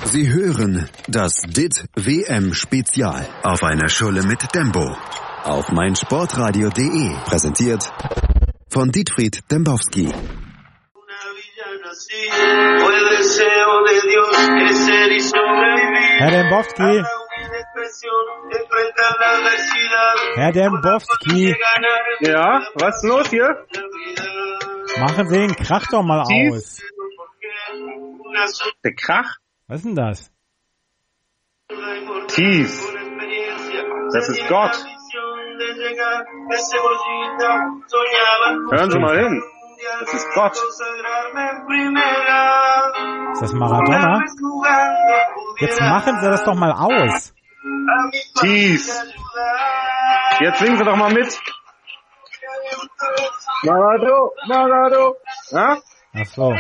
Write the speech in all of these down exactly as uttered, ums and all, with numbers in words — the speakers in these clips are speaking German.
Sie hören das D I T W M-Spezial auf einer Schulle mit Dembo auf meinsportradio punkt de, präsentiert von Dietfried Dembowski. Herr Dembowski, Herr Dembowski. Ja, was ist los hier? Machen Sie den Krach doch mal Tief. aus. Der Krach? Was ist denn das? Tief. Das ist Gott. Hören Sie mal hin. Das ist Gott. Ist das Maradona? Jetzt machen Sie das doch mal aus. Tief. Jetzt singen Sie doch mal mit. Marado, Marado. Ja? Ach so.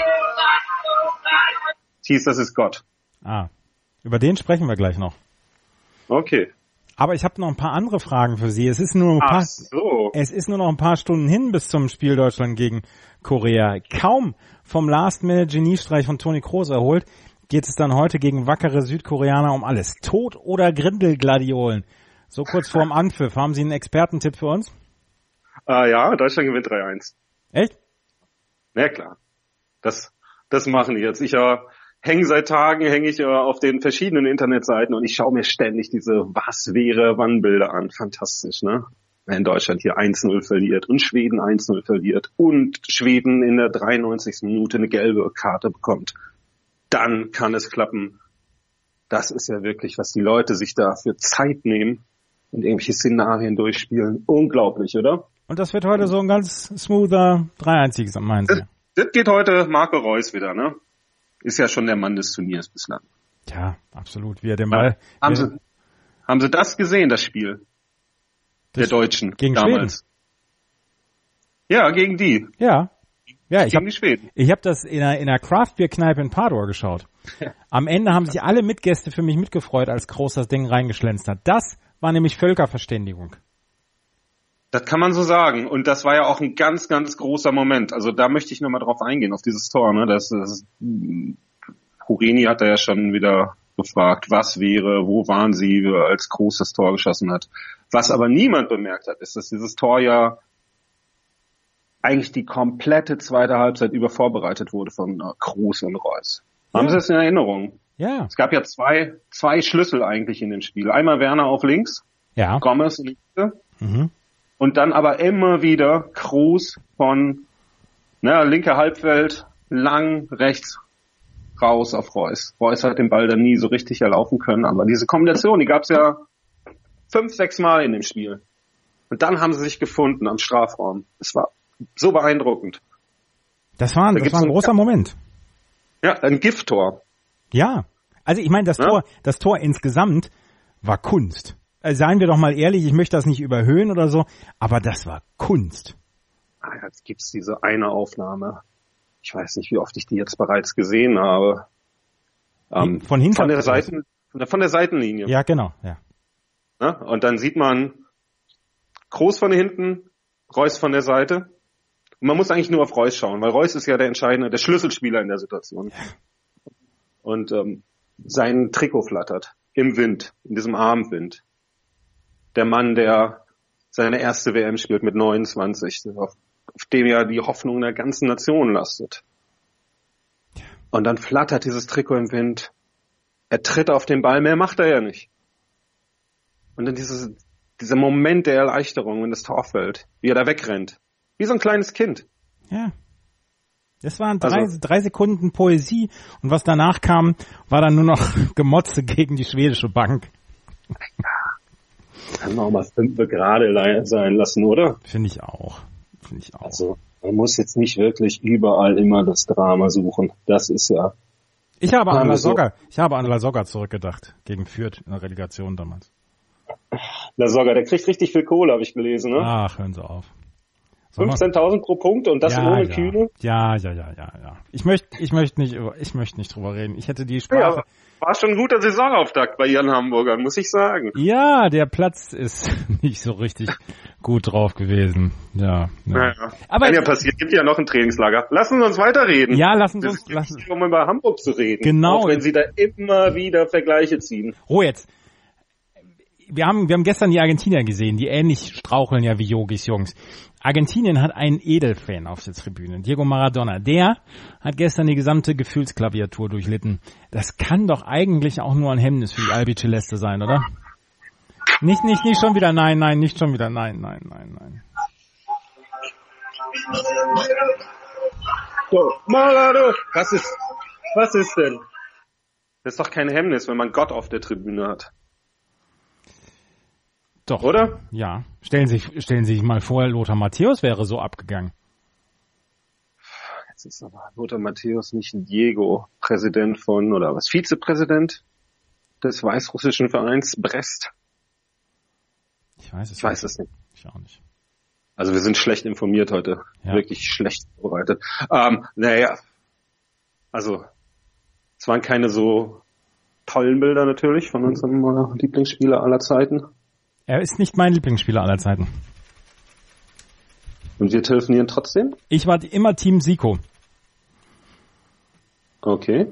Tief, das ist Gott. Ah, über den sprechen wir gleich noch. Okay. Aber ich habe noch ein paar andere Fragen für Sie. Es ist nur ein Ach paar, so. es ist nur noch ein paar Stunden hin bis zum Spiel Deutschland gegen Korea. Kaum vom Last-Minute-Geniestreich von Toni Kroos erholt, geht es dann heute gegen wackere Südkoreaner um alles. Tod oder Grindelgladiolen? So kurz vorm Anpfiff. Haben Sie einen Expertentipp für uns? Ah ja, Deutschland gewinnt drei eins. Echt? Na klar. Das, das machen die jetzt. Ich äh, hänge seit Tagen, hänge ich äh, auf den verschiedenen Internetseiten und ich schaue mir ständig diese Was-wäre-wann-Bilder an. Fantastisch, ne? Wenn Deutschland hier eins null verliert und Schweden eins null verliert und Schweden in der dreiundneunzigsten Minute eine gelbe Karte bekommt, dann kann es klappen. Das ist ja wirklich, was die Leute sich da für Zeit nehmen und irgendwelche Szenarien durchspielen. Unglaublich, oder? Und das wird heute so ein ganz smoother drei eins Sieg, meinen Sie? Das, das geht heute Marco Reus wieder, ne? Ist ja schon der Mann des Turniers bislang. Ja, absolut. Wie er den Ball... Ja. Haben, Sie, haben Sie das gesehen, das Spiel? Das der Deutschen gegen damals. Schweden? Ja, gegen die. Ja. Ja, ich gegen hab, die Schweden. Ich habe das in einer, in einer Craft-Bier-Kneipe in Padua geschaut. Am Ende haben sich alle Mitgäste für mich mitgefreut, als Kroos das Ding reingeschlänzt hat. Das war nämlich Völkerverständigung. Das kann man so sagen. Und das war ja auch ein ganz, ganz großer Moment. Also da möchte ich nochmal drauf eingehen, auf dieses Tor. Ne? Das, das, Hureni hat da ja schon wieder gefragt, was wäre, wo waren sie, als Kroos das Tor geschossen hat. Was aber niemand bemerkt hat, ist, dass dieses Tor ja eigentlich die komplette zweite Halbzeit über vorbereitet wurde von Kroos und Reus. Ja. Haben Sie das in Erinnerung? Ja. Es gab ja zwei, zwei Schlüssel eigentlich in dem Spiel. Einmal Werner auf links, ja. Gomez in der Mitte. Mhm. Und dann aber immer wieder Kroos von na, linke Halbfeld lang rechts raus auf Reus. Reus hat den Ball dann nie so richtig erlaufen können, aber diese Kombination, die gab es ja fünf, sechs Mal in dem Spiel. Und dann haben sie sich gefunden am Strafraum. Es war so beeindruckend. Das war, da das war ein großer Moment. Ja, ein Gifttor. Ja, also ich meine, das ja? Tor, das Tor insgesamt war Kunst. Also seien wir doch mal ehrlich, ich möchte das nicht überhöhen oder so, aber das war Kunst. Ah, jetzt gibt's diese eine Aufnahme. Ich weiß nicht, wie oft ich die jetzt bereits gesehen habe. Ähm, von hinten? Von der Seiten, von der Seitenlinie. Ja, genau, ja. ja. Und dann sieht man Kroos von hinten, Reus von der Seite. Und man muss eigentlich nur auf Reus schauen, weil Reus ist ja der entscheidende, der Schlüsselspieler in der Situation. Ja. Und ähm, sein Trikot flattert im Wind, in diesem Abendwind. Der Mann, der seine erste W M spielt mit neunundzwanzig, auf, auf dem ja die Hoffnung der ganzen Nation lastet. Und dann flattert dieses Trikot im Wind. Er tritt auf den Ball, mehr macht er ja nicht. Und dann dieses, dieser Moment der Erleichterung, wenn das Tor fällt, wie er da wegrennt. Wie so ein kleines Kind. Ja. Das waren drei, also, drei Sekunden Poesie und was danach kam, war dann nur noch Gemotze gegen die schwedische Bank. Kann man auch mal fünfe gerade sein lassen, oder? Finde ich auch. Finde ich auch. Also, man muss jetzt nicht wirklich überall immer das Drama suchen. Das ist ja... Ich habe an La Soga, ich habe an La Soga zurückgedacht, gegen Fürth in der Relegation damals. La Soga, der kriegt richtig viel Kohle, habe ich gelesen, ne? Ach, hören Sie auf. fünfzehntausend pro Punkt und das ja, ohne ja. Kühne? Ja, ja, ja, ja, ja. Ich möchte, ich möchte nicht über, ich möchte nicht drüber reden. Ich hätte die Sprache. Ja, war schon ein guter Saisonauftakt bei ihren Hamburgern, muss ich sagen. Ja, der Platz ist nicht so richtig gut drauf gewesen. Ja. ja. Naja. Aber Kann ja passieren, gibt ja noch ein Trainingslager. Lassen Sie uns weiterreden. Ja, lassen Sie uns, das lassen. ist, um über Hamburg zu reden. Genau. Auch wenn Sie da immer wieder Vergleiche ziehen. Oh, jetzt. Wir haben, wir haben gestern die Argentinier gesehen, die ähnlich straucheln ja wie Jogis Jungs. Argentinien hat einen Edelfan auf der Tribüne, Diego Maradona. Der hat gestern die gesamte Gefühlsklaviatur durchlitten. Das kann doch eigentlich auch nur ein Hemmnis für die Albiceleste sein, oder? Nicht, nicht, nicht schon wieder, nein, nein, nicht schon wieder, nein, nein, nein, nein. So, Maradona, was ist, was ist denn? Das ist doch kein Hemmnis, wenn man Gott auf der Tribüne hat. Doch. Oder? Ja. Stellen Sie, stellen Sie sich mal vor, Lothar Matthäus wäre so abgegangen. Jetzt ist aber Lothar Matthäus nicht Diego, Präsident von, oder was, Vizepräsident des weißrussischen Vereins Brest. Ich weiß es Ich weiß es nicht. Ich auch nicht. Also wir sind schlecht informiert heute. Ja. Wirklich schlecht vorbereitet. Ähm, naja, also es waren keine so tollen Bilder natürlich von unserem äh, Lieblingsspieler aller Zeiten. Er ist nicht mein Lieblingsspieler aller Zeiten. Und wir telefonieren trotzdem? Ich war immer Team Zico. Okay.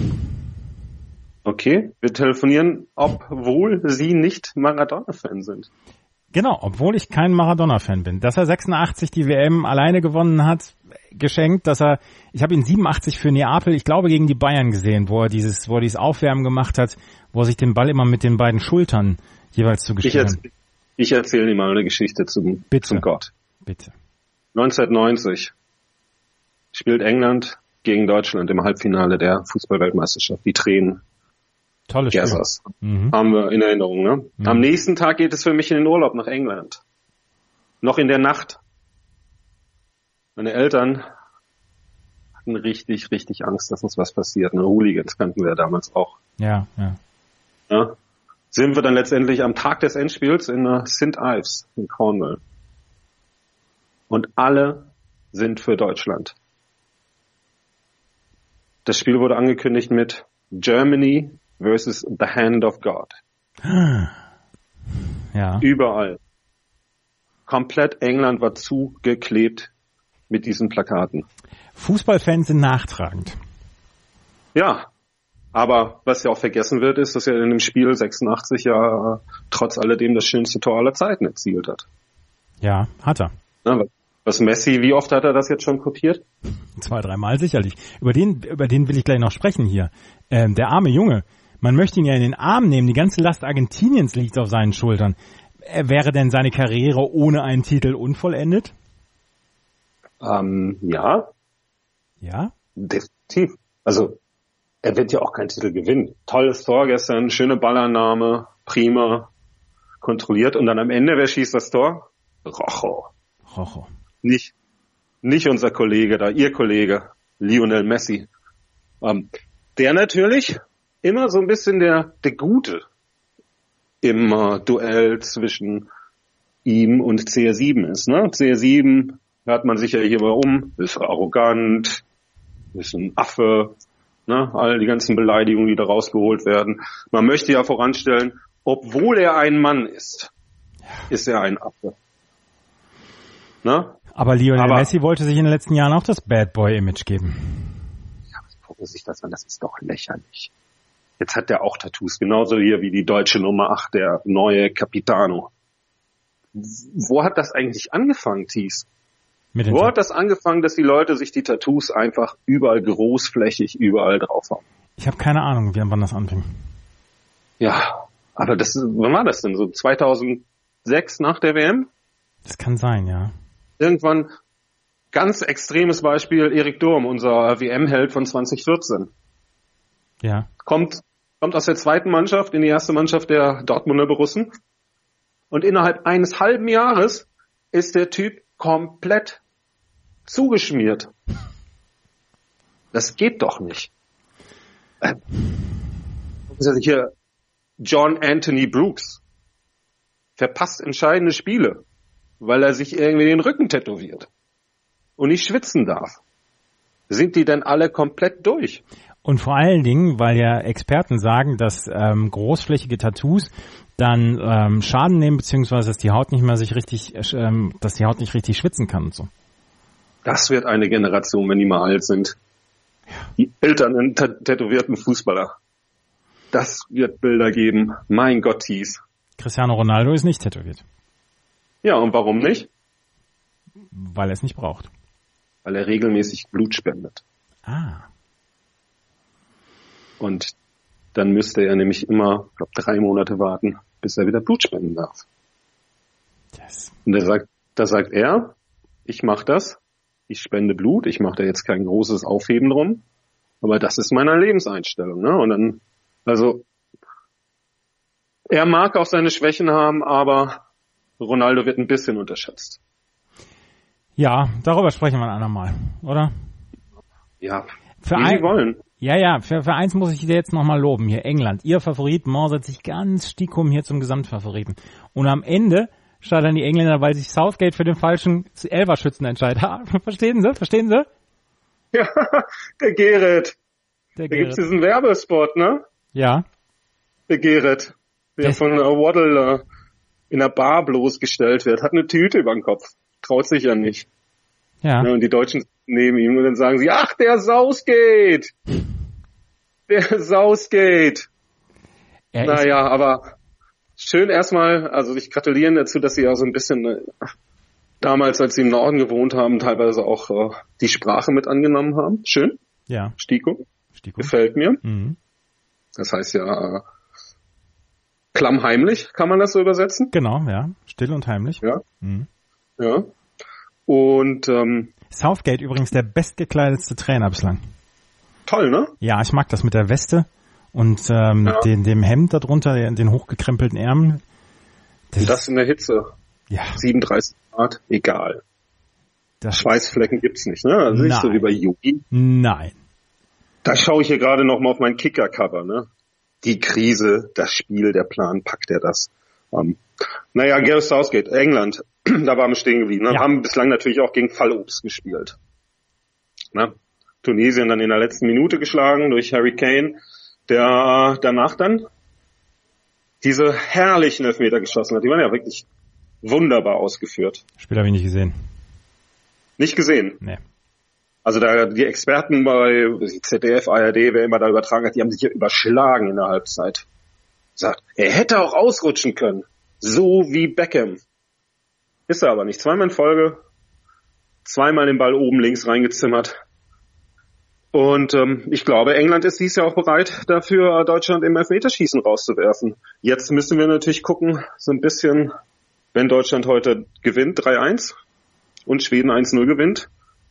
Okay, wir telefonieren, obwohl Sie nicht Maradona-Fan sind. Genau, obwohl ich kein Maradona-Fan bin. Dass er sechsundachtzig die W M alleine gewonnen hat, geschenkt, dass er, ich habe ihn siebenundachtzig für Neapel, ich glaube gegen die Bayern gesehen, wo er dieses, wo er dieses Aufwärmen gemacht hat, wo er sich den Ball immer mit den beiden Schultern jeweils zugespielt hat. Ich, ich erzähle Ihnen mal eine Geschichte zum, Bitte. zum Gott. Bitte. neunzehnhundertneunzig spielt England gegen Deutschland im Halbfinale der Fußball-Weltmeisterschaft. Die Tränen. Tolles Spiel. Gassers. Mhm. Haben wir in Erinnerung, ne? Mhm. Am nächsten Tag geht es für mich in den Urlaub nach England. Noch in der Nacht. Meine Eltern hatten richtig, richtig Angst, dass uns was passiert. Ne? Hooligans kannten wir damals auch. Ja, ja. Ja? Sind wir dann letztendlich am Tag des Endspiels in uh, Saint Ives in Cornwall. Und alle sind für Deutschland. Das Spiel wurde angekündigt mit Germany versus the Hand of God. Ja. Überall. Komplett England war zugeklebt mit diesen Plakaten. Fußballfans sind nachtragend. Ja, aber was ja auch vergessen wird, ist, dass er in dem Spiel sechsundachtzig ja äh, trotz alledem das schönste Tor aller Zeiten erzielt hat. Ja, hat er. Ja, was Messi, wie oft hat er das jetzt schon kopiert? Zwei, dreimal sicherlich. Über den, über den will ich gleich noch sprechen hier. Ähm, der arme Junge. Man möchte ihn ja in den Arm nehmen. Die ganze Last Argentiniens liegt auf seinen Schultern. Äh, wäre denn seine Karriere ohne einen Titel unvollendet? Ähm, ja. Ja? Definitiv. Also, er wird ja auch keinen Titel gewinnen. Tolles Tor gestern, schöne Ballannahme, prima, kontrolliert. Und dann am Ende, wer schießt das Tor? Rojo. Rojo. Nicht, nicht unser Kollege da, Ihr Kollege, Lionel Messi. Ähm, der natürlich immer so ein bisschen der, der Gute im äh, Duell zwischen ihm und C R sieben ist. Ne? C R sieben hört man sich ja hier mal um, ist arrogant, ist ein Affe, ne? All die ganzen Beleidigungen, die da rausgeholt werden. Man möchte ja voranstellen, obwohl er ein Mann ist, ist er ein Affe. Ne? Aber Lionel Aber, Messi wollte sich in den letzten Jahren auch das Bad Boy-Image geben. Ja, gucken Sie sich das an, das ist doch lächerlich. Jetzt hat der auch Tattoos, genauso hier wie die deutsche Nummer acht, der neue Capitano. Wo hat das eigentlich angefangen, Thies? Mit den Wo hat das angefangen, dass die Leute sich die Tattoos einfach überall großflächig überall drauf haben? Ich habe keine Ahnung, wie wann das anfing. Ja, aber das, wann war das denn? So zweitausendsechs nach der W M? Das kann sein, ja. Irgendwann, ganz extremes Beispiel, Erik Durm, unser W M-Held von zwanzig vierzehn. Ja. Kommt, kommt aus der zweiten Mannschaft in die erste Mannschaft der Dortmunder Borussen. Und innerhalb eines halben Jahres ist der Typ komplett zugeschmiert. Das geht doch nicht. Äh, hier John Anthony Brooks verpasst entscheidende Spiele, weil er sich irgendwie den Rücken tätowiert. und nicht schwitzen darf. Sind die denn alle komplett durch? Und vor allen Dingen, weil ja Experten sagen, dass ähm, großflächige Tattoos dann ähm, Schaden nehmen, beziehungsweise dass die Haut nicht mehr sich richtig, ähm, dass die Haut nicht richtig schwitzen kann und so. Das wird eine Generation, wenn die mal alt sind. Die Eltern tätowierten Fußballer. Das wird Bilder geben. Mein Gott, Thies. Cristiano Ronaldo ist nicht tätowiert. Ja, und warum nicht? Weil er es nicht braucht. Weil er regelmäßig Blut spendet. Ah. Und dann müsste er nämlich immer, ich glaube, drei Monate warten, bis er wieder Blut spenden darf. Yes. Und da sagt, da sagt er, ich mache das, ich spende Blut, ich mache da jetzt kein großes Aufheben drum, aber das ist meine Lebenseinstellung. Ne? Und dann, also, er mag auch seine Schwächen haben, aber Ronaldo wird ein bisschen unterschätzt. Ja, darüber sprechen wir ein andermal, oder? Ja, für wie ein, Sie wollen. Ja, ja, für, für eins muss ich dir jetzt nochmal loben. Hier England, ihr Favorit, mausert sich ganz stiekum hier zum Gesamtfavoriten. Und am Ende scheitern die Engländer, weil sich Southgate für den falschen Elferschützen entscheidet. Ha, verstehen Sie? Verstehen Sie? Ja, der Gerrit. Der Da gibt's Gerrit. diesen Werbespot, ne? Ja. Der Gerrit, der Das- von äh, Waddle äh, in der Bar bloßgestellt wird, hat eine Tüte über den Kopf. Traut sich ja nicht. Ja. Ne? Und die Deutschen neben ihm und dann sagen sie, ach, der Southgate. Der Southgate. Er ist, Naja, aber schön erstmal, also ich gratuliere Ihnen dazu, dass Sie auch so ein bisschen äh, damals, als Sie im Norden gewohnt haben, teilweise auch äh, die Sprache mit angenommen haben. Schön, ja. Stiko, Stiko. gefällt mir. Mhm. Das heißt ja äh, klammheimlich, kann man das so übersetzen? Genau, ja. Still und heimlich. Ja, Mhm. ja. Und ähm, Southgate übrigens der bestgekleidetste Trainer bislang. toll, ne? Ja, ich mag das mit der Weste und ähm, Ja. den, dem Hemd darunter, den, den hochgekrempelten Ärmeln. Das, Und das in der Hitze. ja, siebenunddreißig Grad, egal. das Schweißflecken gibt's nicht, ne? Also nicht so Nein. wie bei Yogi. Nein. Da schaue ich hier gerade noch mal auf mein Kicker-Cover, ne? Die Krise, das Spiel, der Plan, packt er das. Ähm, naja, Gareth Southgate, England, da waren wir stehen geblieben. Ne? Ja. Haben bislang natürlich auch gegen Fallobst gespielt. Ne? Tunesien dann in der letzten Minute geschlagen durch Harry Kane, der danach dann diese herrlichen Elfmeter geschossen hat. Die waren ja wirklich wunderbar ausgeführt. Spiel habe ich nicht gesehen. Nicht gesehen. Nee. Also da die Experten bei Z D F, A R D, wer immer da übertragen hat, die haben sich ja überschlagen in der Halbzeit. Sagt, er hätte auch ausrutschen können. So wie Beckham. Ist er aber nicht. Zweimal in Folge, zweimal den Ball oben links reingezimmert. Und ähm, ich glaube, England ist dies Jahr auch bereit, dafür Deutschland im Elfmeterschießen rauszuwerfen. Jetzt müssen wir natürlich gucken, so ein bisschen, wenn Deutschland heute gewinnt, drei eins und Schweden eins null gewinnt,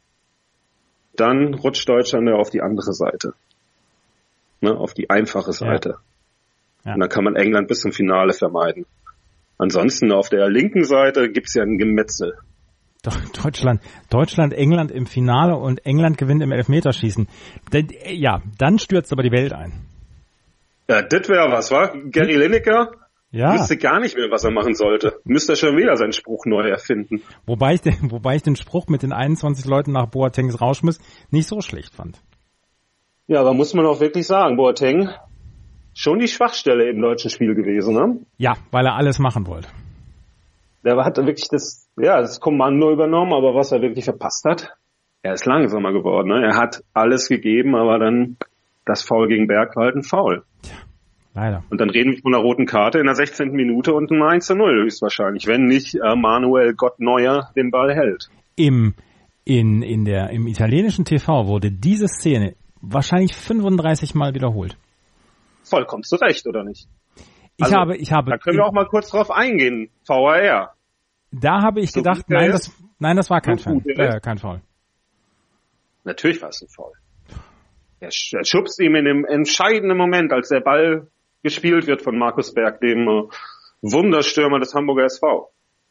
dann rutscht Deutschland ja auf die andere Seite. Ne, auf die einfache Seite. Ja. Ja. Und dann kann man England bis zum Finale vermeiden. Ansonsten auf der linken Seite gibt's ja ein Gemetzel. Doch, Deutschland, Deutschland, England im Finale und England gewinnt im Elfmeterschießen. Denn, ja, dann stürzt aber die Welt ein. Ja, das wäre was, wa? Gary Lineker Ja. wüsste gar nicht mehr, was er machen sollte. Müsste er schon wieder seinen Spruch neu erfinden. Wobei ich den, wobei ich den Spruch mit den einundzwanzig Leuten nach Boatengs Rauschmiss nicht so schlecht fand. Ja, aber muss man auch wirklich sagen, Boateng, schon die Schwachstelle im deutschen Spiel gewesen, ne? Ja, weil er alles machen wollte. Der hat wirklich das, ja, das Kommando übernommen, aber was er wirklich verpasst hat, er ist langsamer geworden, ne? Er hat alles gegeben, aber dann das Foul gegen Berg war halt ein Foul. Leider. Und dann reden wir von einer roten Karte in der sechzehnten Minute und einem eins zu null höchstwahrscheinlich, wenn nicht äh, Manuel Gott Neuer den Ball hält. Im, in, in der, im italienischen T V wurde diese Szene wahrscheinlich fünfunddreißig Mal wiederholt. Vollkommen zu Recht, oder nicht? Ich Also, habe, ich habe, Da können wir auch mal kurz drauf eingehen. V A R. da habe ich So gedacht, gut er nein, ist, das, nein, das war kein so Foul. gut er Äh, ist. kein Foul. Natürlich war es ein Foul. Er, sch- er schubst ihm in dem entscheidenden Moment, als der Ball gespielt wird von Markus Berg, dem äh, Wunderstürmer des Hamburger S V.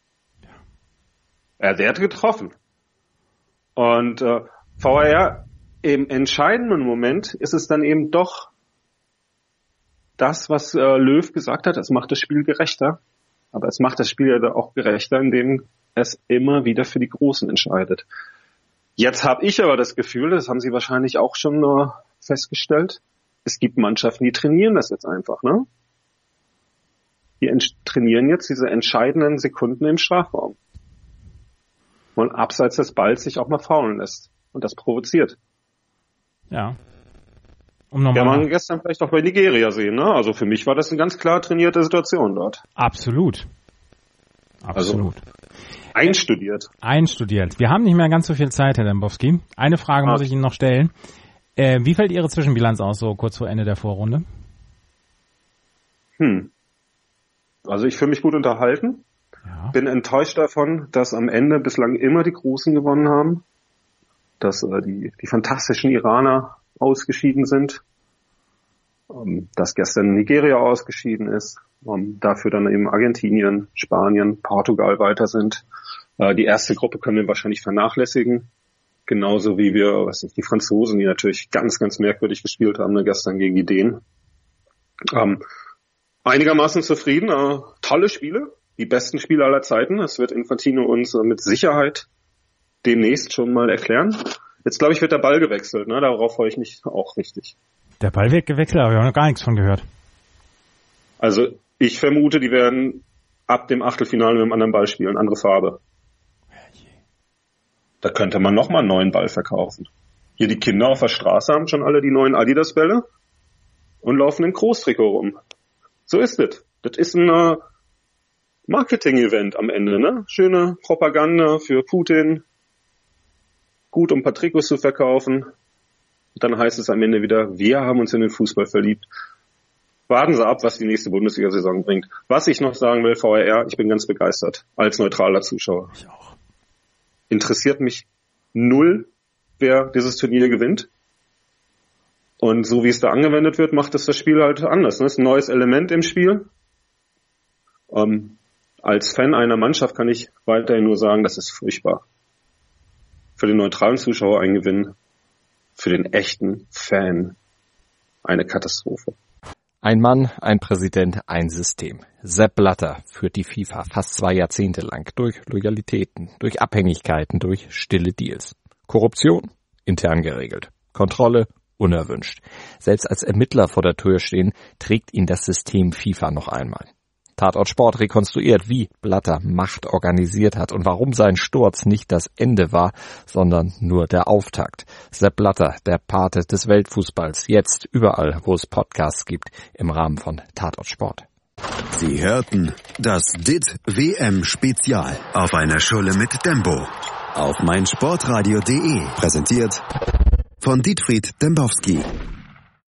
Er der hat getroffen. Und äh, V A R, im entscheidenden Moment ist es dann eben doch das, was äh, Löw gesagt hat, es macht das Spiel gerechter. Aber es macht das Spiel ja auch gerechter, indem es immer wieder für die Großen entscheidet. Jetzt habe ich aber das Gefühl, das haben Sie wahrscheinlich auch schon äh, festgestellt, es gibt Mannschaften, die trainieren das jetzt einfach, ne? Die ent- trainieren jetzt diese entscheidenden Sekunden im Strafraum. Und abseits des Balls sich auch mal faulen lässt. Und das provoziert. Ja. Um nochmal. Ja, man gestern vielleicht auch bei Nigeria sehen, ne? Also für mich war das eine ganz klar trainierte Situation dort. Absolut. Absolut. Also einstudiert. Einstudiert. Wir haben nicht mehr ganz so viel Zeit, Herr Dembowski. Eine Frage ah. muss ich Ihnen noch stellen. Äh, wie fällt Ihre Zwischenbilanz aus, so kurz vor Ende der Vorrunde? Hm. Also ich fühle mich gut unterhalten. Ja. Bin enttäuscht davon, dass am Ende bislang immer die Großen gewonnen haben. Dass äh, die, die fantastischen Iraner ausgeschieden sind. Ähm, dass gestern Nigeria ausgeschieden ist. Ähm, dafür dann eben Argentinien, Spanien, Portugal weiter sind. Äh, die erste Gruppe können wir wahrscheinlich vernachlässigen. Genauso wie wir, was nicht, die Franzosen, die natürlich ganz, ganz merkwürdig gespielt haben, ne, gestern gegen die Dänen. Ähm, einigermaßen zufrieden. Äh, tolle Spiele. Die besten Spiele aller Zeiten. Das wird Infantino uns äh, mit Sicherheit demnächst schon mal erklären. Jetzt, glaube ich, wird der Ball gewechselt. Ne? Darauf freue ich mich auch richtig. Der Ball wird gewechselt, aber wir haben noch gar nichts von gehört. Also ich vermute, die werden ab dem Achtelfinale mit einem anderen Ball spielen, andere Farbe. Da könnte man nochmal einen neuen Ball verkaufen. Hier die Kinder auf der Straße haben schon alle die neuen Adidas-Bälle und laufen im Großtrikot rum. So ist es. Das ist ein äh, Marketing-Event am Ende, ne? Schöne Propaganda für Putin. Gut, um ein paar Trikots zu verkaufen. Und dann heißt es am Ende wieder, wir haben uns in den Fußball verliebt. Warten Sie ab, was die nächste Bundesliga-Saison bringt. Was ich noch sagen will, V R R, ich bin ganz begeistert. Als neutraler Zuschauer. Ich auch. Interessiert mich null, wer dieses Turnier gewinnt. Und so wie es da angewendet wird, macht es das Spiel halt anders. Das ist ein neues Element im Spiel. Ähm, als Fan einer Mannschaft kann ich weiterhin nur sagen, das ist furchtbar. Für den neutralen Zuschauer ein Gewinn. Für den echten Fan eine Katastrophe. Ein Mann, ein Präsident, ein System. Sepp Blatter führt die FIFA fast zwei Jahrzehnte lang durch Loyalitäten, durch Abhängigkeiten, durch stille Deals. Korruption? Intern geregelt. Kontrolle? Unerwünscht. Selbst als Ermittler vor der Tür stehen, trägt ihn das System FIFA noch einmal. Tatort Sport rekonstruiert, wie Blatter Macht organisiert hat und warum sein Sturz nicht das Ende war, sondern nur der Auftakt. Sepp Blatter, der Pate des Weltfußballs, jetzt überall, wo es Podcasts gibt, im Rahmen von Tatort Sport. Sie hörten das D I T W M Spezial auf einer Schulle mit Dembo auf meinsportradio punkt de, präsentiert von Dietfried Dembowski.